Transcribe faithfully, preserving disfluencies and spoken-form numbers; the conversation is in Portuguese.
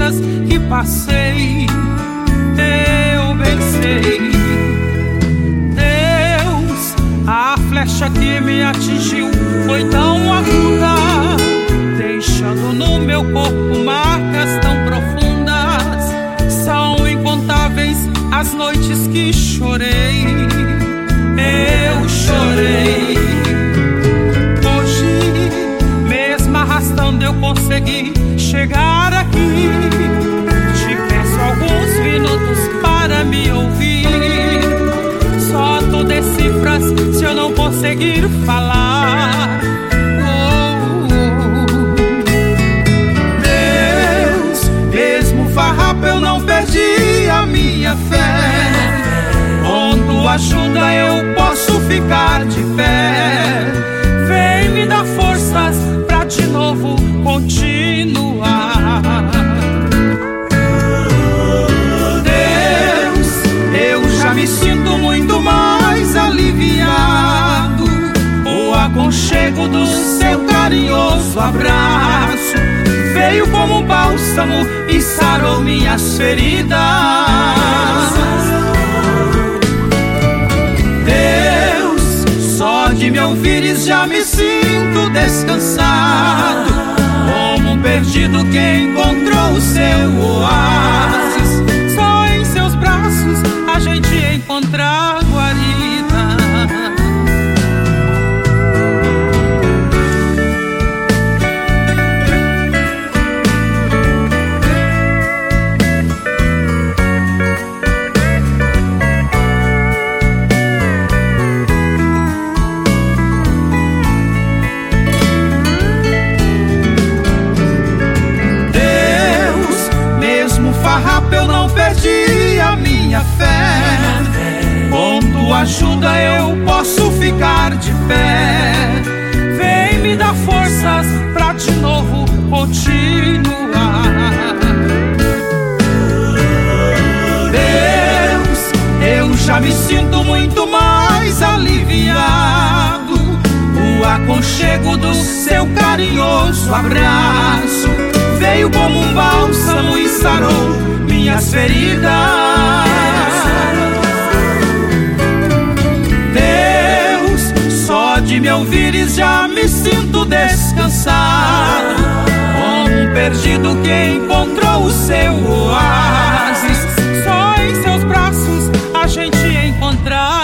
lutas que passei, eu bem sei. Deus, a flecha que me atingiu foi tão aguda, deixando no meu corpo marcas tão profundas. São incontáveis as noites que chorei, eu chorei. Hoje, mesmo arrastando, eu consegui chegar aqui. Te peço alguns minutos para me ouvir. Só tu decifras se eu não conseguir falar. Oh, oh. Deus, mesmo farrapo eu não perdi a minha fé. Com tua ajuda eu posso ficar de pé. Vem me dar forças pra de novo continuar. Deus, eu já me sinto muito mais aliviado. O aconchego do seu carinhoso abraço veio como um bálsamo e sarou minhas feridas. Deus, só de me ouvires já me sinto descansado, como um perdido que encontrou o seu oásis. Só em seus braços a gente encontra guarida. Farrapo eu não perdi a minha fé. Com tua ajuda eu posso ficar de pé. Vem me dar forças pra de novo continuar. Deus, eu já me sinto muito mais aliviado. O aconchego do seu carinhoso abraço veio como um bálsamo e sarou minhas feridas. Deus, só de me ouvires já me sinto descansado, como um perdido que encontrou o seu oásis. Só em seus braços a gente encontra